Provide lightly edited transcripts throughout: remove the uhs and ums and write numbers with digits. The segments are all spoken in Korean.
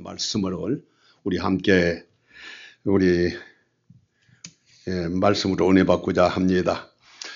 말씀을 우리 함께 말씀으로 은혜 받고자 합니다.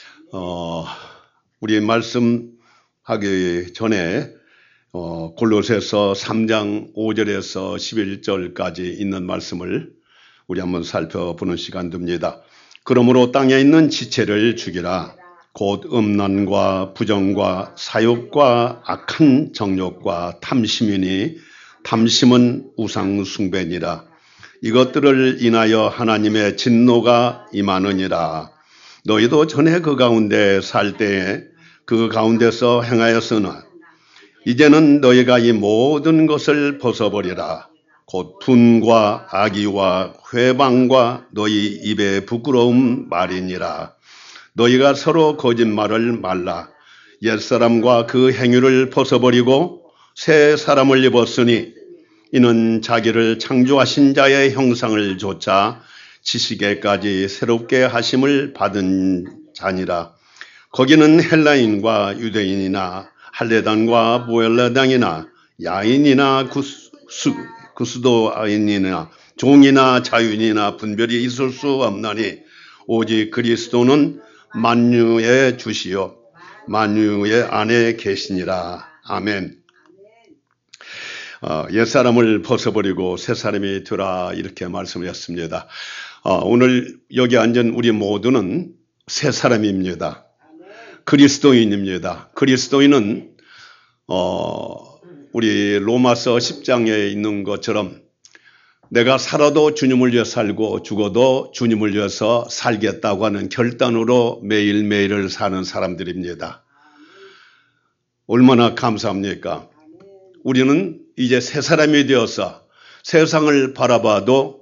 우리 말씀하기 전에 골로새서 3장 5절에서 11절까지 있는 말씀을 우리 한번 살펴보는 시간 듭니다. 그러므로 땅에 있는 지체를 죽이라. 곧 음란과 부정과 사욕과 악한 정욕과 탐심이니 탐심은 우상 숭배니라. 이것들을 인하여 하나님의 진노가 임하느니라. 너희도 전에 그 가운데 살 때에 그 가운데서 행하였으나 이제는 너희가 이 모든 것을 벗어버리라. 곧 분과 악의와 회방과 너희 입의 부끄러움 말이니라. 너희가 서로 거짓말을 말라. 옛사람과 그 행위를 벗어버리고 새 사람을 입었으니 이는 자기를 창조하신 자의 형상을 조차 지식에까지 새롭게 하심을 받은 자니라. 거기는 헬라인과 유대인이나 할레당과 무헬라당이나 야인이나 구스도아인이나 종이나 자유인이나 분별이 있을 수 없나니 오직 그리스도는 만유의 주시요 만유의 안에 계시니라. 아멘. 옛사람을 벗어버리고 새사람이 되라 이렇게 말씀하셨습니다. 오늘 여기 앉은 우리 모두는 새사람입니다. 그리스도인입니다. 그리스도인은 우리 로마서 10장에 있는 것처럼 내가 살아도 주님을 위해 살고 죽어도 주님을 위해서 살겠다고 하는 결단으로 매일매일을 사는 사람들입니다. 얼마나 감사합니까? 우리는 이제 새 사람이 되어서 세상을 바라봐도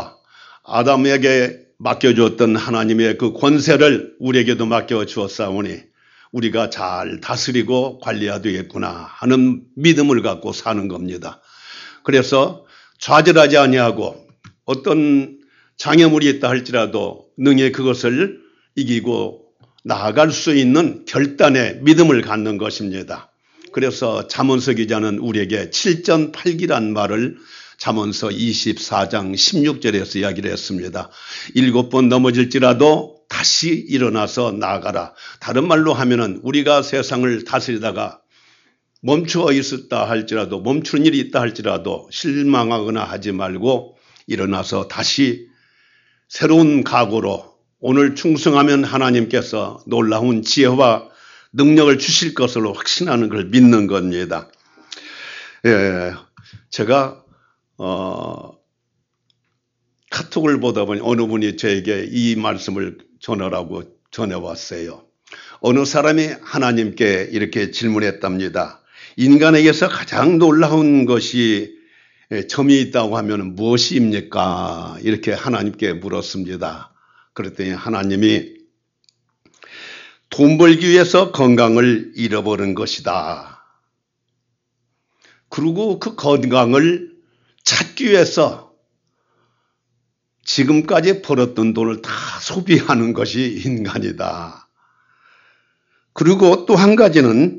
아담에게 맡겨주었던 하나님의 그 권세를 우리에게도 맡겨주었사오니 우리가 잘 다스리고 관리해야 되겠구나 하는 믿음을 갖고 사는 겁니다. 그래서 좌절하지 아니하고 어떤 장애물이 있다 할지라도 능히 그것을 이기고 나아갈 수 있는 결단의 믿음을 갖는 것입니다. 그래서 잠언서 기자는 우리에게 7전8기란 말을 잠언서 24장 16절에서 이야기를 했습니다. 7번 넘어질지라도 다시 일어나서 나아가라. 다른 말로 하면은 우리가 세상을 다스리다가 멈추어 있었다 할지라도 멈추는 일이 있다 할지라도 실망하거나 하지 말고 일어나서 다시 새로운 각오로 오늘 충성하면 하나님께서 놀라운 지혜와 능력을 주실 것으로 확신하는 걸 믿는 겁니다. 제가 카톡을 보다 보니 어느 분이 저에게 이 말씀을 전하라고 전해왔어요. 어느 사람이 하나님께 이렇게 질문했답니다. 인간에게서 가장 놀라운 것이 점이 있다고 하면 무엇입니까? 이렇게 하나님께 물었습니다. 그랬더니 하나님이 돈 벌기 위해서 건강을 잃어버린 것이다. 그리고 그 건강을 찾기 위해서 지금까지 벌었던 돈을 다 소비하는 것이 인간이다. 그리고 또 한 가지는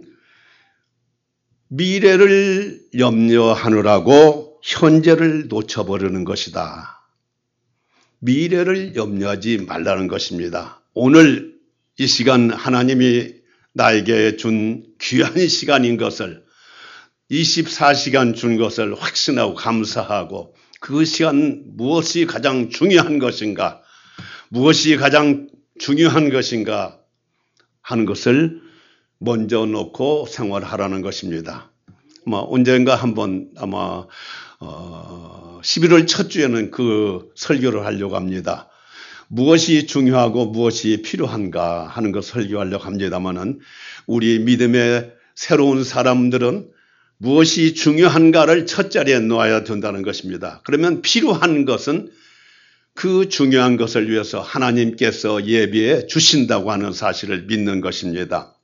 미래를 염려하느라고 현재를 놓쳐버리는 것이다. 미래를 염려하지 말라는 것입니다. 오늘 이 시간 하나님이 나에게 준 귀한 시간인 것을 24시간 준 것을 확신하고 감사하고 그 시간 무엇이 가장 중요한 것인가 무엇이 가장 중요한 것인가 하는 것을 먼저 놓고 생활하라는 것입니다. 언젠가 한번 아마 11월 첫 주에는 그 설교를 하려고 합니다. 무엇이 중요하고 무엇이 필요한가 하는 것 설교하려고 합니다만은 우리 믿음의 새로운 사람들은 무엇이 중요한가를 첫 자리에 놓아야 된다는 것입니다. 그러면 필요한 것은 그 중요한 것을 위해서 하나님께서 예비해 주신다고 하는 사실을 믿는 것입니다.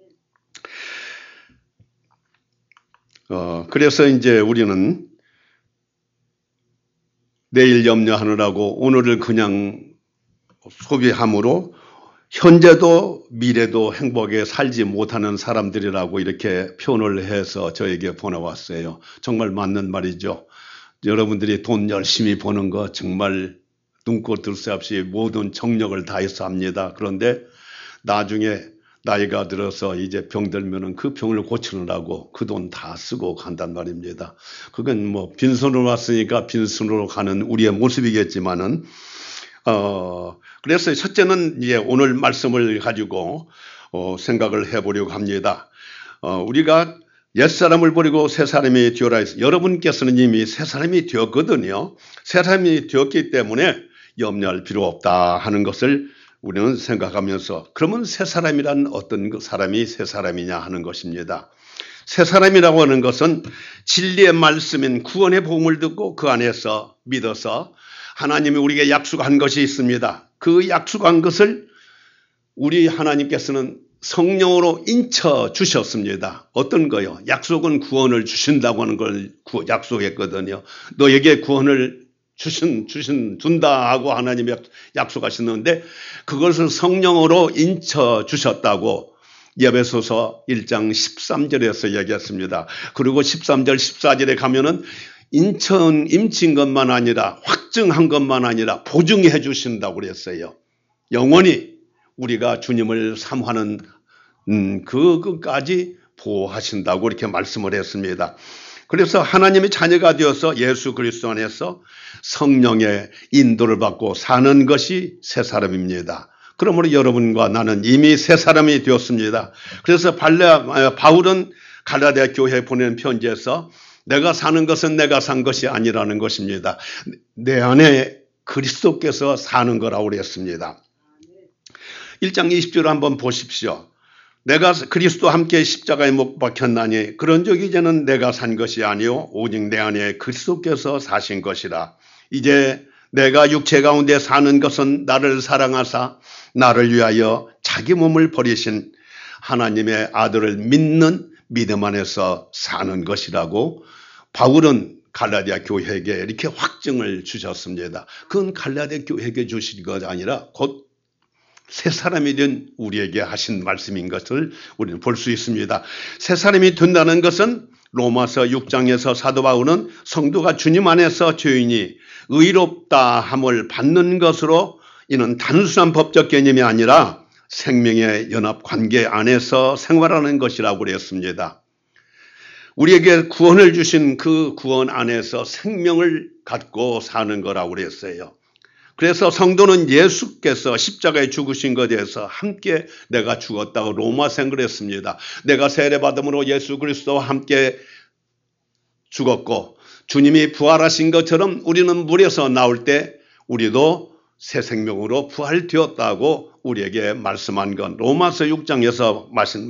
그래서 이제 우리는 내일 염려하느라고 오늘을 그냥 소비함으로 현재도 미래도 행복하게 살지 못하는 사람들이라고 이렇게 표현을 해서 저에게 보내왔어요. 정말 맞는 말이죠. 여러분들이 돈 열심히 버는 거 정말 눈코 뜰 새 없이 모든 정력을 다해서 합니다. 그런데 나중에 나이가 들어서 이제 병들면은 그 병을 고치느라고 그 돈 다 쓰고 간단 말입니다. 그건 뭐 빈손으로 왔으니까 빈손으로 가는 우리의 모습이겠지만은, 그래서 첫째는 이제 오늘 말씀을 가지고 생각을 해보려고 합니다. 우리가 옛사람을 버리고 새사람이 되어라 해서 여러분께서는 이미 새사람이 되었거든요. 새사람이 되었기 때문에 염려할 필요 없다 하는 것을 우리는 생각하면서, 그러면 새사람이란 어떤 사람이 새사람이냐 하는 것입니다. 새사람이라고 하는 것은 진리의 말씀인 구원의 복음을 듣고 그 안에서 믿어서 하나님이 우리에게 약속한 것이 있습니다. 그 약속한 것을 우리 하나님께서는 성령으로 인쳐 주셨습니다. 어떤 거요? 약속은 구원을 주신다고 하는 걸 약속했거든요. 너에게 구원을 준다 하고 하나님이 약속하셨는데 그것을 성령으로 인쳐 주셨다고 에베소서 1장 13절에서 얘기했습니다. 그리고 13절 14절에 가면은 임친 것만 아니라 확증한 것만 아니라 보증해 주신다고 그랬어요. 영원히 우리가 주님을 사모하는 그까지 보호하신다고 이렇게 말씀을 했습니다. 그래서 하나님의 자녀가 되어서 예수 그리스도 안에서 성령의 인도를 받고 사는 것이 새 사람입니다. 그러므로 여러분과 나는 이미 새 사람이 되었습니다. 그래서 바울은 갈라디아 교회에 보낸 편지에서 내가 사는 것은 내가 산 것이 아니라는 것입니다. 내 안에 그리스도께서 사는 거라고 그랬습니다. 1장 20절을 한번 보십시오. 내가 그리스도와 함께 십자가에 못 박혔나니 그런즉 이제는 내가 산 것이 아니요 오직 내 안에 그리스도께서 사신 것이라. 이제 내가 육체 가운데 사는 것은 나를 사랑하사 나를 위하여 자기 몸을 버리신 하나님의 아들을 믿는 믿음 안에서 사는 것이라고 바울은 갈라디아 교회에게 이렇게 확증을 주셨습니다. 그건 갈라디아 교회에게 주신 것이 아니라 곧 새 사람이 된 우리에게 하신 말씀인 것을 우리는 볼 수 있습니다. 새 사람이 된다는 것은 로마서 6장에서 사도 바울은 성도가 주님 안에서 죄인이 의롭다 함을 받는 것으로 이는 단순한 법적 개념이 아니라 생명의 연합 관계 안에서 생활하는 것이라고 그랬습니다. 우리에게 구원을 주신 그 구원 안에서 생명을 갖고 사는 거라고 그랬어요. 그래서 성도는 예수께서 십자가에 죽으신 것에 대해서 함께 내가 죽었다고 로마서는 그랬습니다. 내가 세례받음으로 예수 그리스도와 함께 죽었고 주님이 부활하신 것처럼 우리는 물에서 나올 때 우리도 새 생명으로 부활되었다고 우리에게 말씀한 건 로마서 6장에서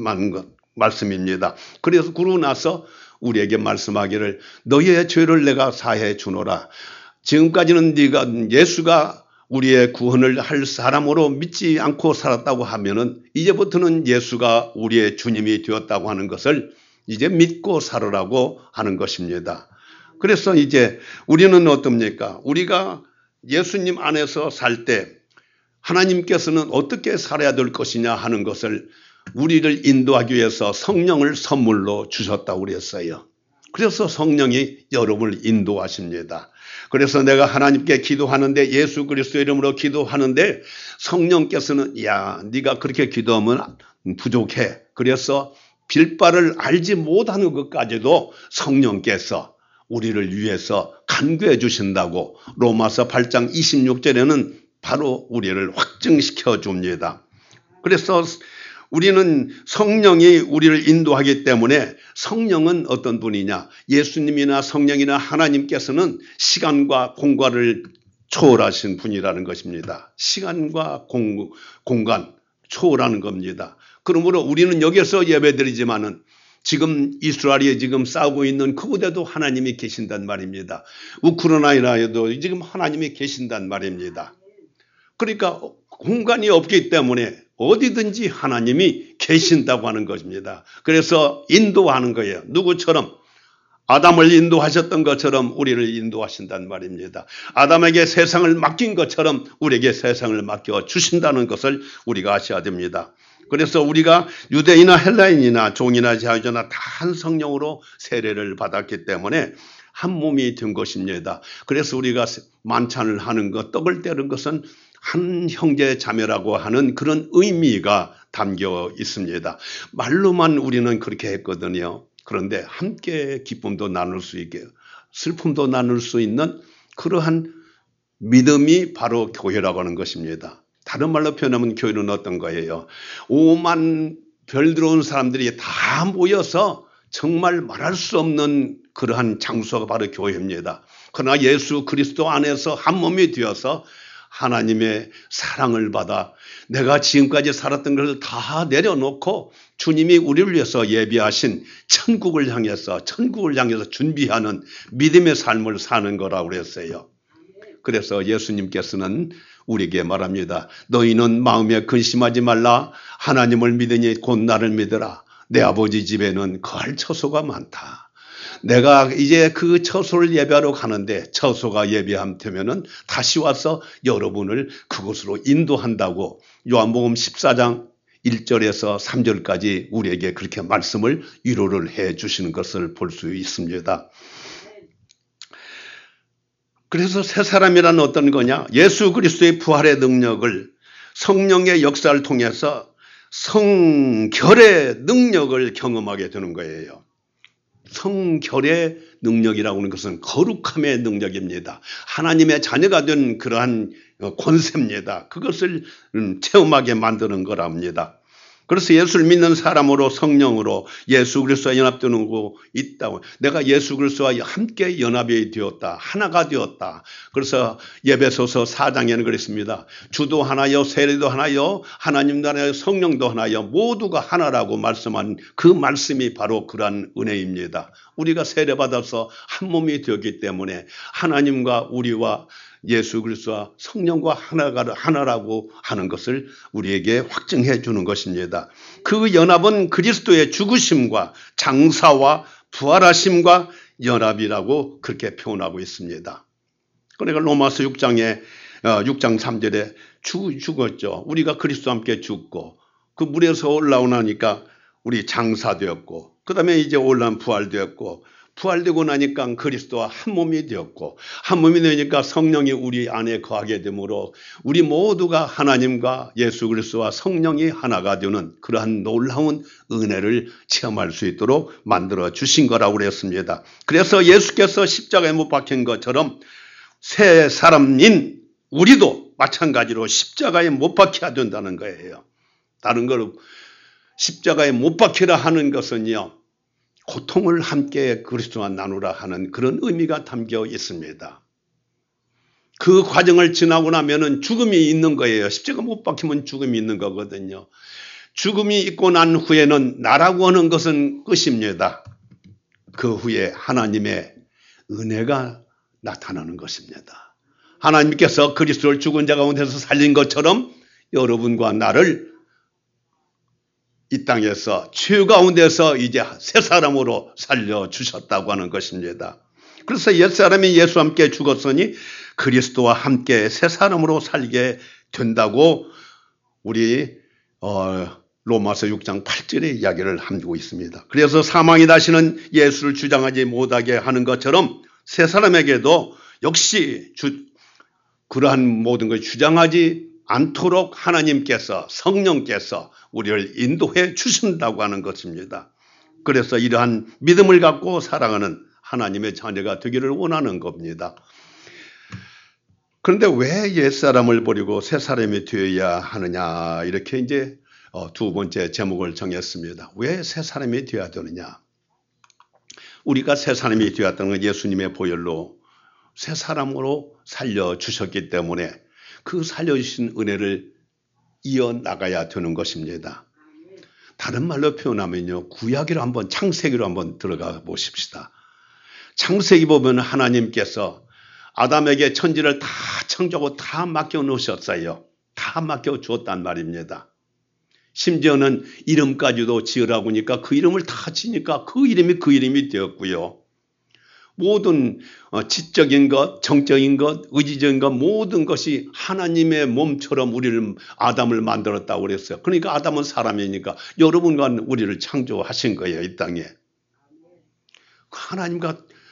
말씀입니다. 그래서 그러고 나서 우리에게 말씀하기를 너희의 죄를 내가 사해 주노라. 지금까지는 예수가 우리의 구원을 할 사람으로 믿지 않고 살았다고 하면은 이제부터는 예수가 우리의 주님이 되었다고 하는 것을 이제 믿고 살으라고 하는 것입니다. 그래서 이제 우리는 어떻습니까? 우리가 예수님 안에서 살 때 하나님께서는 어떻게 살아야 될 것이냐 하는 것을 우리를 인도하기 위해서 성령을 선물로 주셨다고 그랬어요. 그래서 성령이 여러분을 인도하십니다. 그래서 내가 하나님께 기도하는데 예수 그리스도 이름으로 기도하는데 성령께서는 야 네가 그렇게 기도하면 부족해. 그래서 빌바를 알지 못하는 것까지도 성령께서 우리를 위해서 간구해 주신다고 로마서 8장 26절에는 바로 우리를 확증시켜 줍니다. 그래서 우리는 성령이 우리를 인도하기 때문에 성령은 어떤 분이냐? 예수님이나 성령이나 하나님께서는 시간과 공간을 초월하신 분이라는 것입니다. 시간과 공간 초월하는 겁니다. 그러므로 우리는 여기서 예배드리지만은 지금 이스라엘이 지금 싸우고 있는 그곳에도 하나님이 계신단 말입니다. 우크라이나에도 지금 하나님이 계신단 말입니다. 그러니까 공간이 없기 때문에 어디든지 하나님이 계신다고 하는 것입니다. 그래서 인도하는 거예요. 누구처럼? 아담을 인도하셨던 것처럼 우리를 인도하신단 말입니다. 아담에게 세상을 맡긴 것처럼 우리에게 세상을 맡겨 주신다는 것을 우리가 아셔야 됩니다. 그래서 우리가 유대인이나 헬라인이나 종이나 자유자나 다 한 성령으로 세례를 받았기 때문에 한 몸이 된 것입니다. 그래서 우리가 만찬을 하는 것, 떡을 떼는 것은 한 형제 자매라고 하는 그런 의미가 담겨 있습니다. 말로만 우리는 그렇게 했거든요. 그런데 함께 기쁨도 나눌 수 있게, 슬픔도 나눌 수 있는 그러한 믿음이 바로 교회라고 하는 것입니다. 다른 말로 표현하면 교회는 어떤 거예요? 5만 별 들어온 사람들이 다 모여서 정말 말할 수 없는 그러한 장소가 바로 교회입니다. 그러나 예수 그리스도 안에서 한 몸이 되어서 하나님의 사랑을 받아 내가 지금까지 살았던 것을 다 내려놓고 주님이 우리를 위해서 예비하신 천국을 향해서 준비하는 믿음의 삶을 사는 거라고 그랬어요. 그래서 예수님께서는 우리에게 말합니다. 너희는 마음에 근심하지 말라. 하나님을 믿으니 곧 나를 믿으라. 내 아버지 집에는 거할 처소가 많다. 내가 이제 그 처소를 예배하러 가는데 처소가 예배되면은 다시 와서 여러분을 그곳으로 인도한다고 요한복음 14장 1절에서 3절까지 우리에게 그렇게 말씀을 위로를 해 주시는 것을 볼 수 있습니다. 그래서 새 사람이란 어떤 거냐? 예수 그리스도의 부활의 능력을 성령의 역사를 통해서 성결의 능력을 경험하게 되는 거예요. 성결의 능력이라고 하는 것은 거룩함의 능력입니다. 하나님의 자녀가 된 그러한 권세입니다. 그것을 체험하게 만드는 거랍니다. 그래서 예수를 믿는 사람으로 성령으로 예수 그리스도와 연합되는 거 있다고. 내가 예수 그리스도와 함께 연합이 되었다. 하나가 되었다. 그래서 예배소서 4장에는 그랬습니다. 주도 하나요, 세례도 하나요, 하나님도 하나요, 성령도 하나요, 모두가 하나라고 말씀한 그 말씀이 바로 그러한 은혜입니다. 우리가 세례받아서 한 몸이 되었기 때문에 하나님과 우리와 예수 그리스도와 성령과 하나라고 하는 것을 우리에게 확증해 주는 것입니다. 그 연합은 그리스도의 죽으심과 장사와 부활하심과 연합이라고 그렇게 표현하고 있습니다. 그러니까 로마서 6장 3절에 죽었죠. 우리가 그리스도와 함께 죽고 그 물에서 올라오나니까 우리 장사되었고 그 다음에 이제 올라온 부활되었고 부활되고 나니까 그리스도와 한 몸이 되었고 한 몸이 되니까 성령이 우리 안에 거하게 되므로 우리 모두가 하나님과 예수 그리스도와 성령이 하나가 되는 그러한 놀라운 은혜를 체험할 수 있도록 만들어 주신 거라고 그랬습니다. 그래서 예수께서 십자가에 못 박힌 것처럼 새 사람인 우리도 마찬가지로 십자가에 못 박혀야 된다는 거예요. 다른 걸 십자가에 못 박히라 하는 것은요, 고통을 함께 그리스도와 나누라 하는 그런 의미가 담겨 있습니다. 그 과정을 지나고 나면은 죽음이 있는 거예요. 십자가 못 박히면 죽음이 있는 거거든요. 죽음이 있고 난 후에는 나라고 하는 것은 끝입니다. 그 후에 하나님의 은혜가 나타나는 것입니다. 하나님께서 그리스도를 죽은 자 가운데서 살린 것처럼 여러분과 나를 이 땅에서 죄 가운데서 이제 새 사람으로 살려주셨다고 하는 것입니다. 그래서 옛사람이 예수와 함께 죽었으니 그리스도와 함께 새 사람으로 살게 된다고 우리 로마서 6장 8절의 이야기를 하고 있습니다. 그래서 사망이 다시는 예수를 주장하지 못하게 하는 것처럼 새 사람에게도 역시 그러한 모든 것을 주장하지 않도록 하나님께서 성령께서 우리를 인도해 주신다고 하는 것입니다. 그래서 이러한 믿음을 갖고 살아가는 하나님의 자녀가 되기를 원하는 겁니다. 그런데 왜 옛사람을 버리고 새 사람이 되어야 하느냐, 이렇게 이제 두 번째 제목을 정했습니다. 왜 새 사람이 되어야 되느냐? 우리가 새 사람이 되었다는 건 예수님의 보혈로 새 사람으로 살려주셨기 때문에 그 살려주신 은혜를 이어나가야 되는 것입니다. 다른 말로 표현하면요, 구약으로 한번 창세기로 한번 들어가 보십시다. 창세기 보면 하나님께서 아담에게 천지를 다 창조하고 다 맡겨 놓으셨어요. 다 맡겨 주었단 말입니다. 심지어는 이름까지도 지으라고 하니까 그 이름을 다 지니까 그 이름이 되었고요. 모든 지적인 것, 정적인 것, 의지적인 것 모든 것이 하나님의 몸처럼 우리를 아담을 만들었다고 그랬어요. 그러니까 아담은 사람이니까 여러분과 우리를 창조하신 거예요, 이 땅에. 하나님과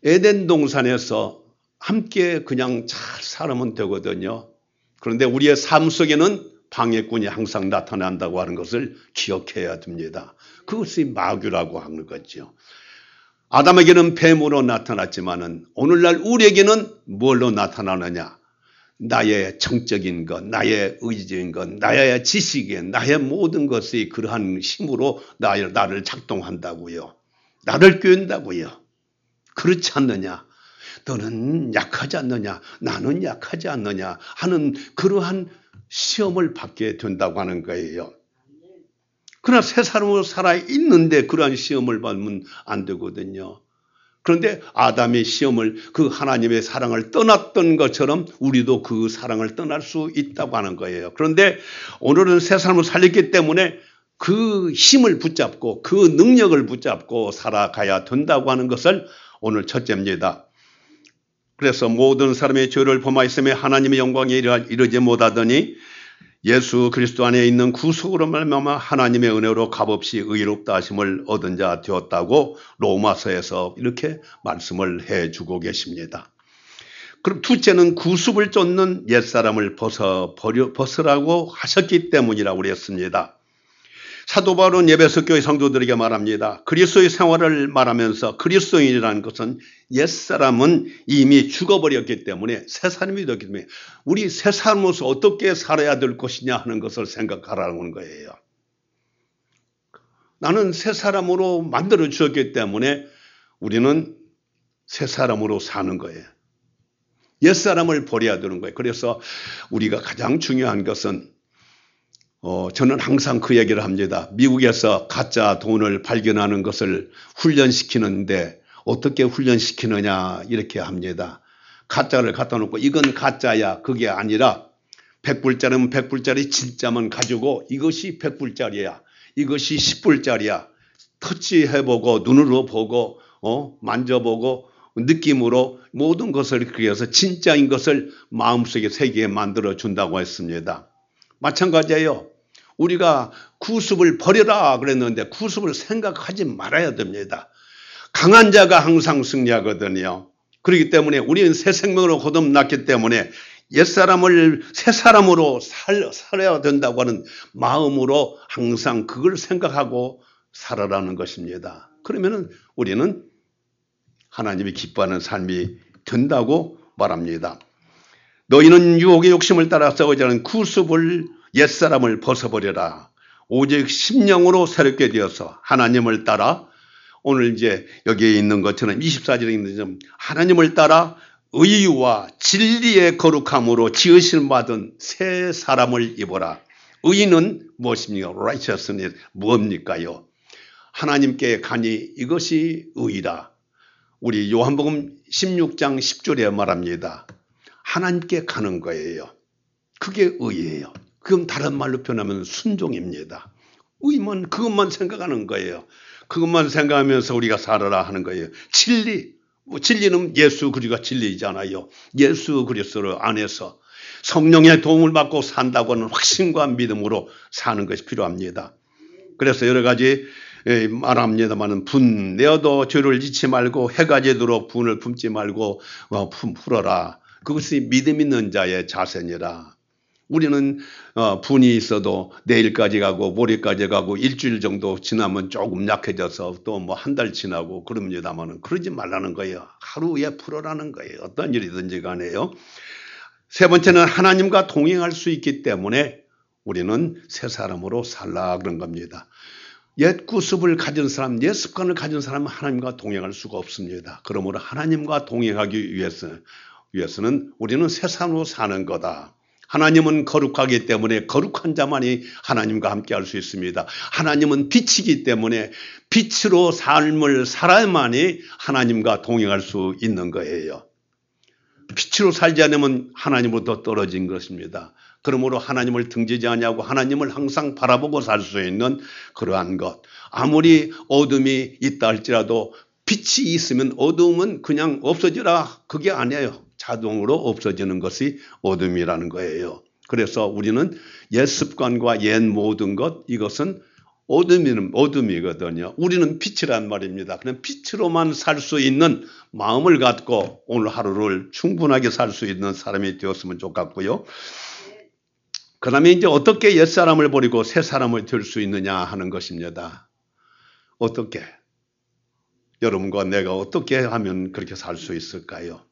에덴 동산에서 함께 그냥 잘 살면 되거든요. 그런데 우리의 삶 속에는 방해꾼이 항상 나타난다고 하는 것을 기억해야 됩니다. 그것이 마귀라고 하는 거죠. 아담에게는 뱀으로 나타났지만은 오늘날 우리에게는 뭘로 나타나느냐? 나의 정적인 것, 나의 의지인 것, 나의 지식인, 나의 모든 것이 그러한 힘으로 나를 작동한다고요. 나를 꾀운다고요. 그렇지 않느냐? 너는 약하지 않느냐? 나는 약하지 않느냐? 하는 그러한 시험을 받게 된다고 하는 거예요. 그러나 새 사람으로 살아있는데 그러한 시험을 받으면 안 되거든요. 그런데 아담의 시험을 그 하나님의 사랑을 떠났던 것처럼 우리도 그 사랑을 떠날 수 있다고 하는 거예요. 그런데 오늘은 새 사람으로 살렸기 때문에 그 힘을 붙잡고 그 능력을 붙잡고 살아가야 된다고 하는 것을 오늘 첫째입니다. 그래서 모든 사람의 죄를 범하였으며 하나님의 영광에 이르지 못하더니 예수 그리스도 안에 있는 구속으로 말미암아 하나님의 은혜로 값없이 의롭다 하심을 얻은 자 되었다고 로마서에서 이렇게 말씀을 해주고 계십니다. 그럼 둘째는 구습을 쫓는 옛사람을 벗으라고 하셨기 때문이라고 그랬습니다. 사도 바울은 에베소 교회 성도들에게 말합니다. 그리스도의 생활을 말하면서 그리스도인이라는 것은 옛사람은 이미 죽어버렸기 때문에 새 사람이 되었기 때문에 우리 새 사람으로서 어떻게 살아야 될 것이냐 하는 것을 생각하라는 거예요. 나는 새 사람으로 만들어 주었기 때문에 우리는 새 사람으로 사는 거예요. 옛사람을 버려야 되는 거예요. 그래서 우리가 가장 중요한 것은 저는 항상 그 얘기를 합니다. 미국에서 가짜 돈을 발견하는 것을 훈련시키는데 어떻게 훈련시키느냐 이렇게 합니다. 가짜를 갖다 놓고 이건 가짜야 그게 아니라 100불짜리면 100불짜리 진짜만 가지고 이것이 100불짜리야 이것이 10불짜리야 터치해보고 눈으로 보고 만져보고 느낌으로 모든 것을 그려서 진짜인 것을 마음속에 새기게 만들어 준다고 했습니다. 마찬가지예요. 우리가 구습을 버려라 그랬는데 구습을 생각하지 말아야 됩니다. 강한 자가 항상 승리하거든요. 그렇기 때문에 우리는 새 생명으로 거듭났기 때문에 옛사람을 새 사람으로 살아야 된다고 하는 마음으로 항상 그걸 생각하고 살아라는 것입니다. 그러면은 우리는 하나님이 기뻐하는 삶이 된다고 말합니다. 너희는 유혹의 욕심을 따라 싸우지 않은 구습을 옛사람을 벗어버려라. 오직 심령으로 새롭게 되어서 하나님을 따라 오늘 이제 여기에 있는 것처럼 24절에 있는 것처럼 하나님을 따라 의와 진리의 거룩함으로 지으심 받은 새 사람을 입어라. 의는 무엇입니까? righteousness 무엇입니까요? 하나님께 가니 이것이 의라. 우리 요한복음 16장 10절에 말합니다. 하나님께 가는 거예요. 그게 의예요. 그건 다른 말로 표현하면 순종입니다. 의만 그것만 생각하는 거예요. 그것만 생각하면서 우리가 살아라 하는 거예요. 진리, 진리는 예수 그리스도가 진리잖아요. 예수 그리스도 안에서 성령의 도움을 받고 산다고 하는 확신과 믿음으로 사는 것이 필요합니다. 그래서 여러 가지 말합니다만 분내어도 죄를 짓지 말고 해가 지도록 분을 품지 말고 풀어라. 그것이 믿음 있는 자의 자세니라. 우리는 분이 있어도 내일까지 가고 모레까지 가고 일주일 정도 지나면 조금 약해져서 또 뭐 한 달 지나고 그럽니다만 그러지 말라는 거예요. 하루에 풀어라는 거예요. 어떤 일이든지 간에요. 세 번째는 하나님과 동행할 수 있기 때문에 우리는 새 사람으로 살라 그런 겁니다. 옛 구습을 가진 사람, 옛 습관을 가진 사람은 하나님과 동행할 수가 없습니다. 그러므로 하나님과 동행하기 위해서는 우리는 새 사람으로 사는 거다. 하나님은 거룩하기 때문에 거룩한 자만이 하나님과 함께 할 수 있습니다. 하나님은 빛이기 때문에 빛으로 삶을 살아야만이 하나님과 동행할 수 있는 거예요. 빛으로 살지 않으면 하나님으로부터 떨어진 것입니다. 그러므로 하나님을 등지지 않냐고 하나님을 항상 바라보고 살 수 있는 그러한 것. 아무리 어둠이 있다 할지라도 빛이 있으면 어둠은 그냥 없어지라. 그게 아니에요. 자동으로 없어지는 것이 어둠이라는 거예요. 그래서 우리는 옛 습관과 옛 모든 것 이것은 어둠이거든요. 우리는 빛이란 말입니다. 그냥 빛으로만 살 수 있는 마음을 갖고 오늘 하루를 충분하게 살 수 있는 사람이 되었으면 좋겠고요. 그 다음에 이제 어떻게 옛사람을 버리고 새 사람을 될 수 있느냐 하는 것입니다. 어떻게? 여러분과 내가 어떻게 하면 그렇게 살 수 있을까요?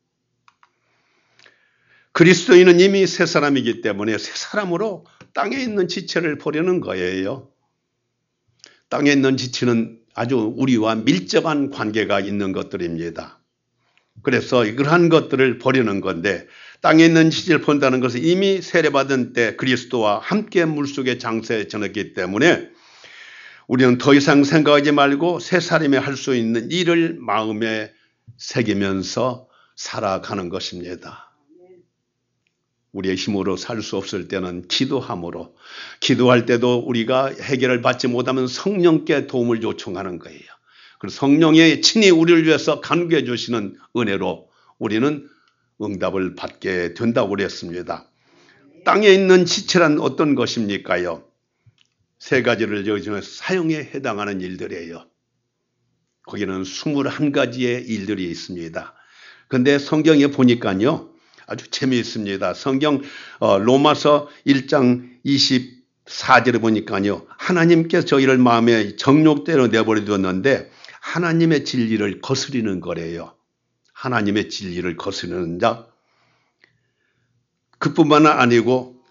그리스도인은 이미 새 사람이기 때문에 새 사람으로 땅에 있는 지체를 버리는 거예요. 땅에 있는 지체는 아주 우리와 밀접한 관계가 있는 것들입니다. 그래서 그러한 것들을 버리는 건데 땅에 있는 지체를 본다는 것은 이미 세례받은 때 그리스도와 함께 물속에 장세에 지냈기 때문에 우리는 더 이상 생각하지 말고 새 사람이 할 수 있는 일을 마음에 새기면서 살아가는 것입니다. 우리의 힘으로 살 수 없을 때는 기도함으로, 기도할 때도 우리가 해결을 받지 못하면 성령께 도움을 요청하는 거예요. 그리고 성령의 친히 우리를 위해서 간구해 주시는 은혜로 우리는 응답을 받게 된다고 그랬습니다. 땅에 있는 지체란 어떤 것입니까요? 세 가지를 여기서 사용에 해당하는 일들이에요. 거기는 21가지의 일들이 있습니다. 그런데 성경에 보니까요, 아주 재미있습니다. 성경 로마서 1장 24절에 보니까요, 하나님께서 저희를 마음에 정욕대로 내버려 두었는데 하나님의 진리를 거스리는 거래요. 하나님의 진리를 거스르는 자. 그뿐만 아니고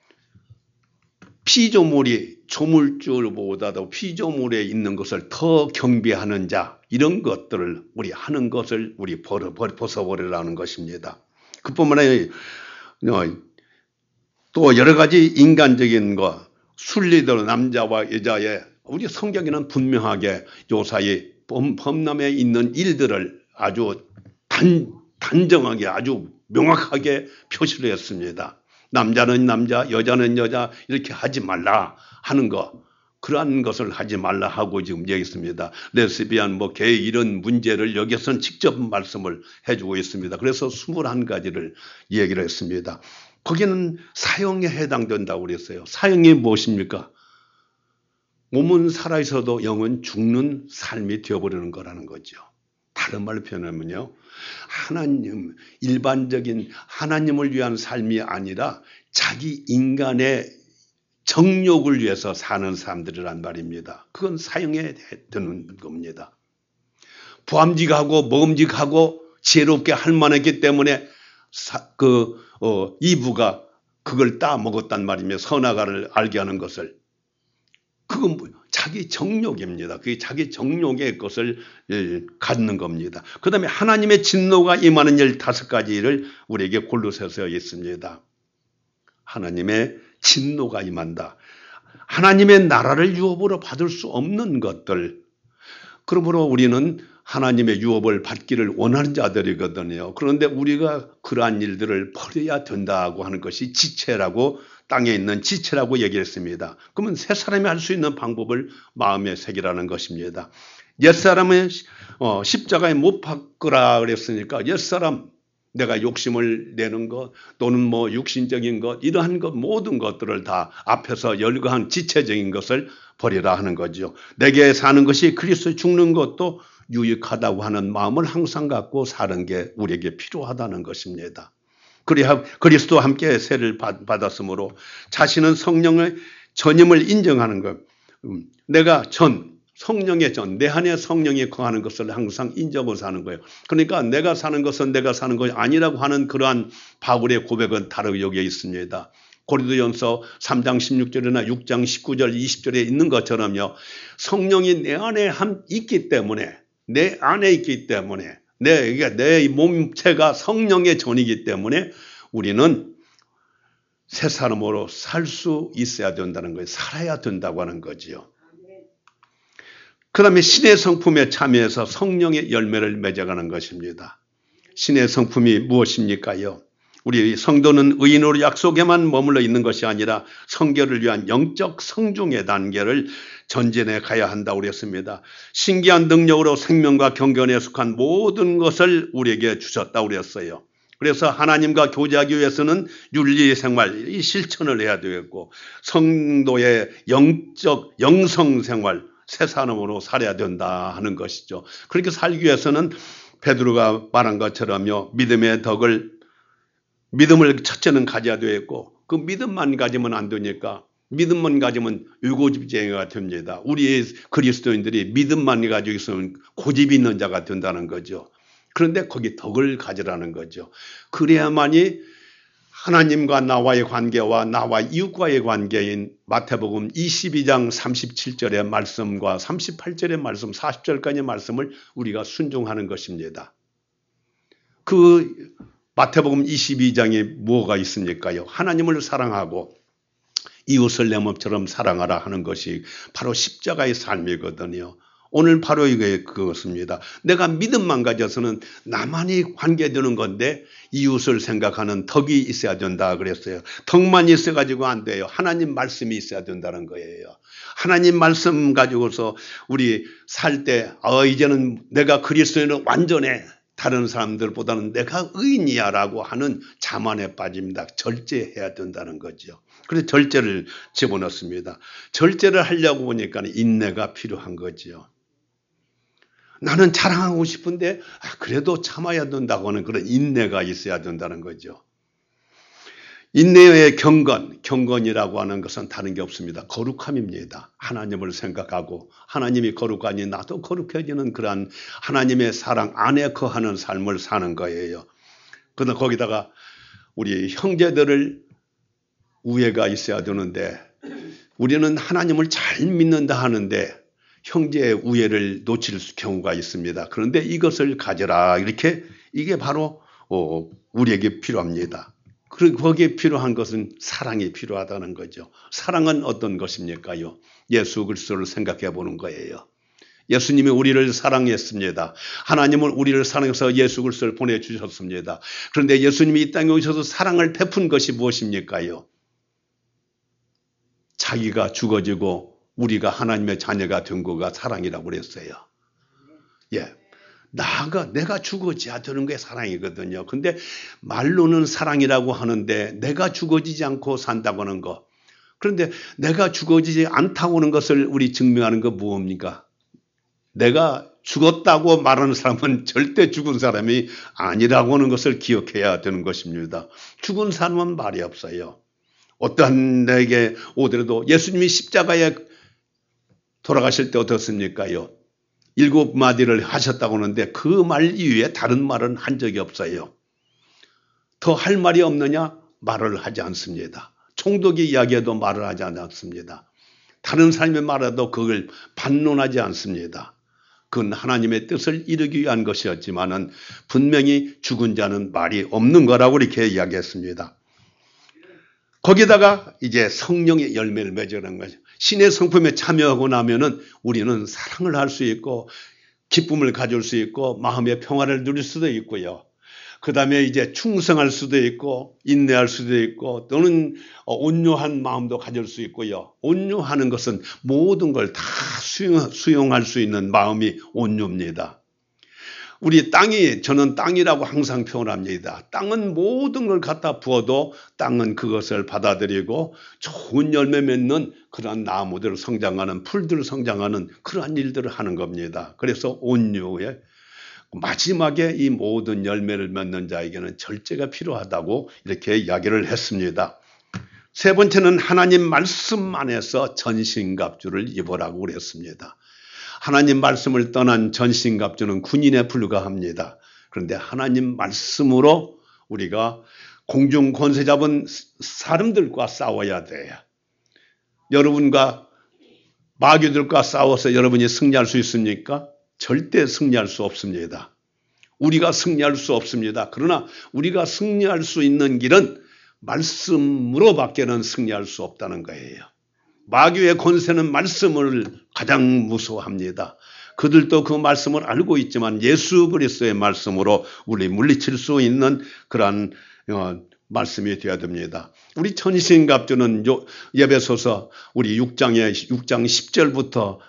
피조물이 조물주보다도 피조물에 있는 것을 더 경배하는 자, 이런 것들을 우리 하는 것을 우리 벗어버리라는 것입니다. 그뿐만 아니라 또 여러 가지 인간적인 것, 순리대로 남자와 여자의, 우리 성경에는 분명하게 요 사이 범람에 있는 일들을 아주 단정하게 아주 명확하게 표시를 했습니다. 남자는 남자, 여자는 여자 이렇게 하지 말라 하는 것, 그러한 것을 하지 말라 하고 지금 얘기했습니다. 레스비안, 게 이런 문제를 여기서는 직접 말씀을 해주고 있습니다. 그래서 21가지를 얘기를 했습니다. 거기는 사형에 해당된다고 그랬어요. 사형이 무엇입니까? 몸은 살아있어도 영은 죽는 삶이 되어버리는 거라는 거죠. 다른 말로 표현하면요, 하나님, 일반적인 하나님을 위한 삶이 아니라 자기 인간의 정욕을 위해서 사는 사람들이란 말입니다. 그건 사형에 드는 겁니다. 보암직하고 먹음직하고 지혜롭게 할 만했기 때문에 이브가 그걸 따먹었단 말이며, 선악과를 알게 하는 것을. 그건 자기 정욕입니다. 그게 자기 정욕의 것을 갖는 겁니다. 그 다음에 하나님의 진노가 임하는 15가지를 우리에게 골로새서 있습니다. 하나님의 진노가 임한다. 하나님의 나라를 유업으로 받을 수 없는 것들. 그러므로 우리는 하나님의 유업을 받기를 원하는 자들이거든요. 그런데 우리가 그러한 일들을 버려야 된다고 하는 것이 지체라고, 땅에 있는 지체라고 얘기했습니다. 그러면 새 사람이 할 수 있는 방법을 마음에 새기라는 것입니다. 옛사람은 십자가에 못 박으라 그랬으니까 옛사람, 내가 욕심을 내는 것 또는 육신적인 것, 이러한 것 모든 것들을 다 앞에서 열거한 지체적인 것을 버리라 하는 거죠. 내게 사는 것이 그리스도 죽는 것도 유익하다고 하는 마음을 항상 갖고 사는 게 우리에게 필요하다는 것입니다. 그래야 그리스도와 함께 세를 받았으므로 자신은 성령의 전임을 인정하는 것. 내가 성령의 내 안에 성령이 거하는 것을 항상 인정하고 사는 거예요. 그러니까 내가 사는 것은 내가 사는 것이 아니라고 하는 그러한 바울의 고백은 다르게 여기에 있습니다. 고린도전서 3장 16절이나 6장 19절 20절에 있는 것처럼요, 성령이 내 안에 있기 때문에, 내 안에 있기 때문에, 내 몸체가 성령의 전이기 때문에 우리는 새 사람으로 살 수 있어야 된다는 거예요. 살아야 된다고 하는 거지요. 그 다음에 신의 성품에 참여해서 성령의 열매를 맺어가는 것입니다. 신의 성품이 무엇입니까요? 우리 성도는 의인으로 약속에만 머물러 있는 것이 아니라 성결을 위한 영적 성중의 단계를 전진해 가야 한다고 그랬습니다. 신기한 능력으로 생명과 경건에 속한 모든 것을 우리에게 주셨다고 그랬어요. 그래서 하나님과 교제하기 위해서는 윤리 생활, 이 실천을 해야 되겠고 성도의 영성 생활, 새 사람으로 살아야 된다 하는 것이죠. 그렇게 살기 위해서는 베드로가 말한 것처럼요. 믿음을 첫째는 가져야 되겠고 그 믿음만 가지면 안 되니까 믿음만 가지면 유고집쟁이가 됩니다. 우리 그리스도인들이 믿음만 가지고 있으면 고집이 있는 자가 된다는 거죠. 그런데 거기 덕을 가지라는 거죠. 그래야만이 하나님과 나와의 관계와 나와 이웃과의 관계인 마태복음 22장 37절의 말씀과 38절의 말씀, 40절까지의 말씀을 우리가 순종하는 것입니다. 그 마태복음 22장에 뭐가 있습니까요? 하나님을 사랑하고 이웃을 내 몸처럼 사랑하라 하는 것이 바로 십자가의 삶이거든요. 오늘 바로 이게 그것입니다. 내가 믿음만 가져서는 나만이 관계되는 건데 이웃을 생각하는 덕이 있어야 된다 그랬어요. 덕만 있어가지고 안 돼요. 하나님 말씀이 있어야 된다는 거예요. 하나님 말씀 가지고서 우리 살 때 이제는 내가 그리스도인은 완전해. 다른 사람들보다는 내가 의인이야 라고 하는 자만에 빠집니다. 절제해야 된다는 거죠. 그래서 절제를 집어넣습니다. 절제를 하려고 보니까 인내가 필요한 거죠. 나는 자랑하고 싶은데 그래도 참아야 된다고 하는 그런 인내가 있어야 된다는 거죠. 인내의 경건이라고 하는 것은 다른 게 없습니다. 거룩함입니다. 하나님을 생각하고 하나님이 거룩하니 나도 거룩해지는 그러한 하나님의 사랑 안에 거하는 삶을 사는 거예요. 그러나 거기다가 우리 형제들을 우애가 있어야 되는데 우리는 하나님을 잘 믿는다 하는데 형제의 우애를 놓칠 경우가 있습니다. 그런데 이것을 가져라 이렇게 이게 바로 우리에게 필요합니다. 그리고 거기에 필요한 것은 사랑이 필요하다는 거죠. 사랑은 어떤 것입니까요? 예수 그리스도를 생각해 보는 거예요. 예수님이 우리를 사랑했습니다. 하나님은 우리를 사랑해서 예수 그리스도를 보내주셨습니다. 그런데 예수님이 이 땅에 오셔서 사랑을 베푼 것이 무엇입니까요? 자기가 죽어지고 우리가 하나님의 자녀가 된 거가 사랑이라고 그랬어요. 예. 내가 죽어져야 되는 게 사랑이거든요. 근데 말로는 사랑이라고 하는데 내가 죽어지지 않고 산다고 하는 거. 그런데 내가 죽어지지 않다고 하는 것을 우리 증명하는 거 뭡니까? 내가 죽었다고 말하는 사람은 절대 죽은 사람이 아니라고 하는 것을 기억해야 되는 것입니다. 죽은 사람은 말이 없어요. 어떠한 내게 오더라도 예수님이 십자가에 돌아가실 때 어떻습니까요? 7마디를 하셨다고 하는데 그 말 이외에 다른 말은 한 적이 없어요. 더 할 말이 없느냐? 말을 하지 않습니다. 총독이 이야기해도 말을 하지 않습니다. 다른 사람이 말해도 그걸 반론하지 않습니다. 그건 하나님의 뜻을 이루기 위한 것이었지만은 분명히 죽은 자는 말이 없는 거라고 이렇게 이야기했습니다. 거기다가 이제 성령의 열매를 맺으라는 거죠. 신의 성품에 참여하고 나면은 우리는 사랑을 할 수 있고 기쁨을 가질 수 있고 마음의 평화를 누릴 수도 있고요. 그 다음에 이제 충성할 수도 있고 인내할 수도 있고 또는 온유한 마음도 가질 수 있고요. 온유하는 것은 모든 걸 다 수용할 수 있는 마음이 온유입니다. 우리 저는 땅이라고 항상 표현합니다. 땅은 모든 걸 갖다 부어도 땅은 그것을 받아들이고 좋은 열매 맺는 그러한 나무들 성장하는 풀들 성장하는 그러한 일들을 하는 겁니다. 그래서 온유에 마지막에 이 모든 열매를 맺는 자에게는 절제가 필요하다고 이렇게 이야기를 했습니다. 세 번째는 하나님 말씀 안에서 전신갑주를 입으라고 그랬습니다. 하나님 말씀을 떠난 전신갑주는 군인에 불과합니다. 그런데 하나님 말씀으로 우리가 공중 권세 잡은 사람들과 싸워야 돼요. 여러분과 마귀들과 싸워서 여러분이 승리할 수 있습니까? 절대 승리할 수 없습니다. 우리가 승리할 수 없습니다. 그러나 우리가 승리할 수 있는 길은 말씀으로밖에는 승리할 수 없다는 거예요. 마귀의 권세는 말씀을 가장 무서워합니다. 그들도 그 말씀을 알고 있지만 예수 그리스도의 말씀으로 우리 물리칠 수 있는 그러한 말씀이 되어야 됩니다. 우리 전신갑주는 에베소서 우리 6장 10절부터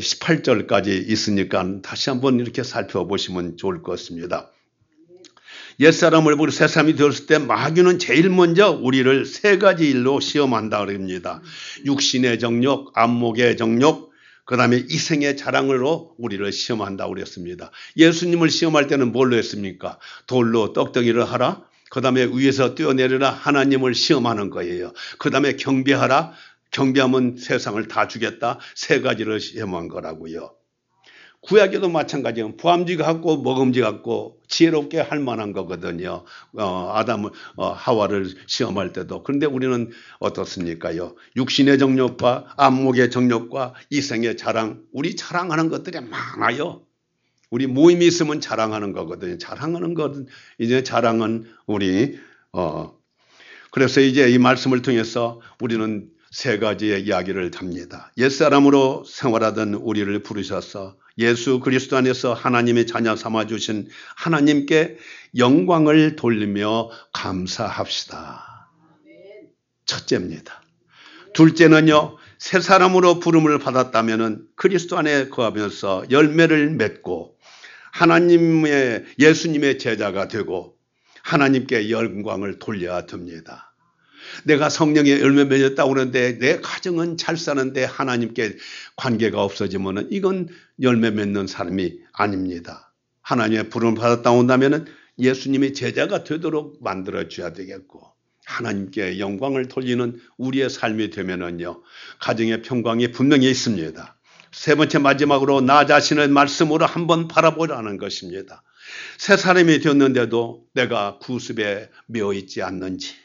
18절까지 있으니까 다시 한번 이렇게 살펴보시면 좋을 것 같습니다. 옛사람을 버리고 새사람이 되었을 때 마귀는 제일 먼저 우리를 세 가지 일로 시험한다 그럽니다. 육신의 정욕, 안목의 정욕, 그 다음에 이생의 자랑으로 우리를 시험한다 그랬습니다. 예수님을 시험할 때는 뭘로 했습니까? 돌로 떡덩이를 하라. 그 다음에 위에서 뛰어내려라. 하나님을 시험하는 거예요. 그 다음에 경배하라. 경배하면 세상을 다 주겠다. 세 가지를 시험한 거라고요. 구약에도 마찬가지예요. 부함지 갖고 먹음지 갖고 지혜롭게 할 만한 거거든요. 하와를 시험할 때도. 그런데 우리는 어떻습니까요? 육신의 정욕과 안목의 정욕과 이생의 자랑, 우리 자랑하는 것들이 많아요. 우리 모임이 있으면 자랑하는 거거든요. 자랑하는 것은 이제 자랑은 우리 그래서 이제 이 말씀을 통해서 우리는 세 가지의 이야기를 합니다. 옛사람으로 생활하던 우리를 부르셔서 예수 그리스도 안에서 하나님의 자녀 삼아주신 하나님께 영광을 돌리며 감사합시다. 첫째입니다. 둘째는요. 새 사람으로 부름을 받았다면 그리스도 안에 거하면서 열매를 맺고 하나님의 예수님의 제자가 되고 하나님께 영광을 돌려야 됩니다. 내가 성령의 열매 맺었다고 그러는데 내 가정은 잘 사는데 하나님께 관계가 없어지면 이건 열매 맺는 사람이 아닙니다. 하나님의 부름을 받았다고 한다면 예수님의 제자가 되도록 만들어줘야 되겠고 하나님께 영광을 돌리는 우리의 삶이 되면은요 가정의 평강이 분명히 있습니다. 세 번째 마지막으로 나 자신의 말씀으로 한번 바라보라는 것입니다. 새 사람이 되었는데도 내가 구습에 매어 있지 않는지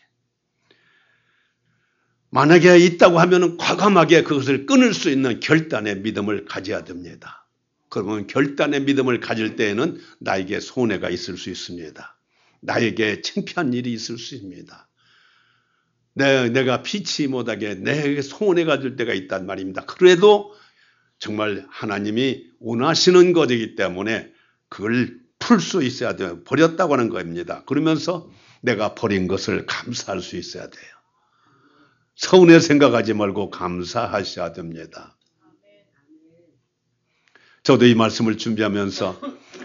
만약에 있다고 하면 과감하게 그것을 끊을 수 있는 결단의 믿음을 가져야 됩니다. 그러면 결단의 믿음을 가질 때에는 나에게 손해가 있을 수 있습니다. 나에게 창피한 일이 있을 수 있습니다. 내가 피치 못하게 내게 손해가 될 때가 있단 말입니다. 그래도 정말 하나님이 원하시는 것이기 때문에 그걸 풀 수 있어야 돼요. 버렸다고 하는 겁니다. 그러면서 내가 버린 것을 감사할 수 있어야 돼요. 서운해 생각하지 말고 감사하셔야 됩니다. 저도 이 말씀을 준비하면서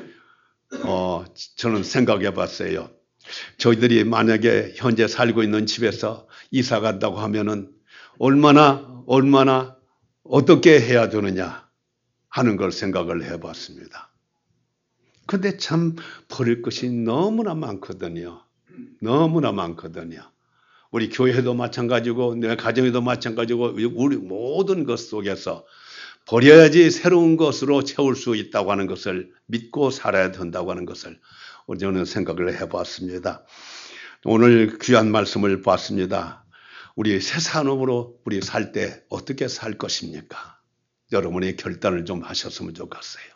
저는 생각해 봤어요. 저희들이 만약에 현재 살고 있는 집에서 이사 간다고 하면은 얼마나 어떻게 해야 되느냐 하는 걸 생각을 해 봤습니다. 근데 참 버릴 것이 너무나 많거든요. 너무나 많거든요. 우리 교회도 마찬가지고 내 가정에도 마찬가지고 우리 모든 것 속에서 버려야지 새로운 것으로 채울 수 있다고 하는 것을 믿고 살아야 된다고 하는 것을 저는 생각을 해봤습니다. 오늘 귀한 말씀을 봤습니다. 우리 새 사람으로 우리 살 때 어떻게 살 것입니까? 여러분의 결단을 좀 하셨으면 좋겠어요.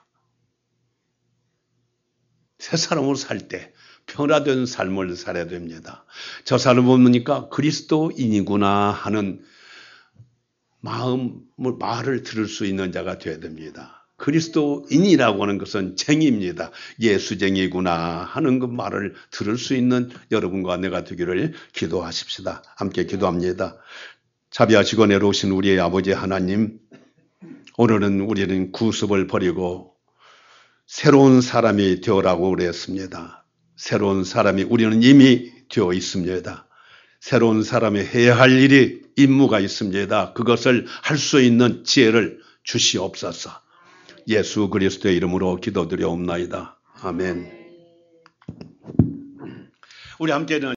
새 사람으로 살 때 변화된 삶을 살아야 됩니다. 저 사람을 보니까 그리스도인이구나 하는 말을 들을 수 있는 자가 되어야 됩니다. 그리스도인이라고 하는 것은 쟁입니다. 예수쟁이구나 하는 그 말을 들을 수 있는 여러분과 내가 되기를 기도하십시다. 함께 기도합니다. 자비하시고 내려오신 우리의 아버지 하나님, 오늘은 우리는 구습을 버리고 새로운 사람이 되어라고 그랬습니다. 새로운 사람이 우리는 이미 되어 있습니다. 새로운 사람이 해야 할 일이 임무가 있습니다. 그것을 할 수 있는 지혜를 주시옵소서. 예수 그리스도의 이름으로 기도드려옵나이다. 아멘. 우리 함께